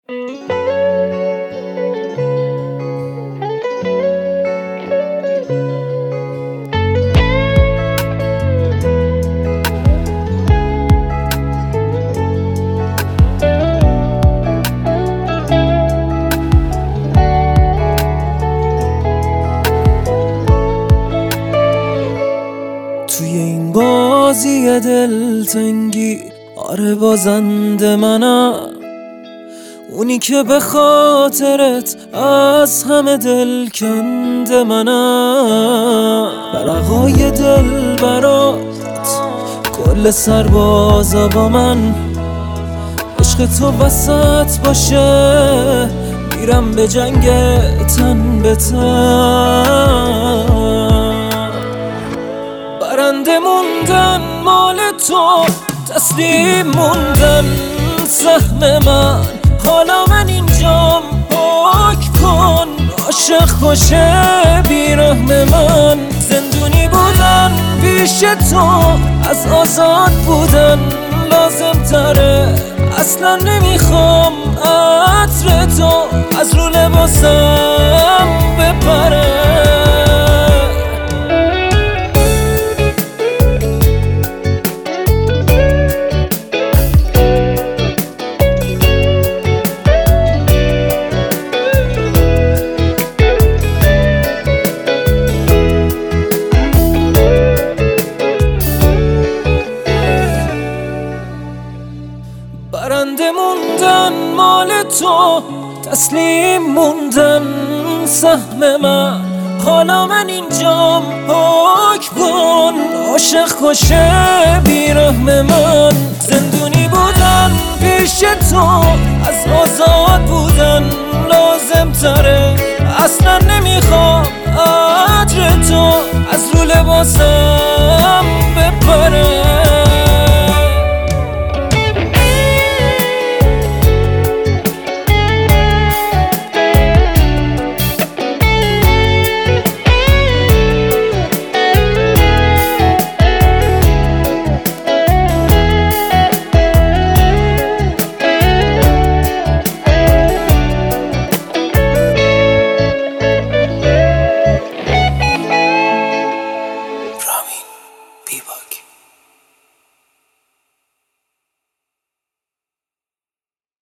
توی این بازی دلتنگی آره بازنده منم، اونی که به خاطرت از همه دل کنده منم. ورقای دل برات کل سربازا با من، عشق تو وسط باشه میرم به جنگ تن به تن. برنده موندن مال تو، تسلیم موندن سهم من. حالا من اینجام، پاک کن عاشق کشه بیرحم من. زندونی بودن پیش تو از آزاد بودن لازم تره. اصلا نمیخوام عطر تو از رو لباسم بپره. برنده موندن مال تو، تسلیم موندن سهم من. حالا من اینجام، پاک کن عاشق کشه بیرحم من. زندونی بودن پیش تو از آزاد بودن لازم تره. اصلا نمیخوام عطر تو از رو لباسم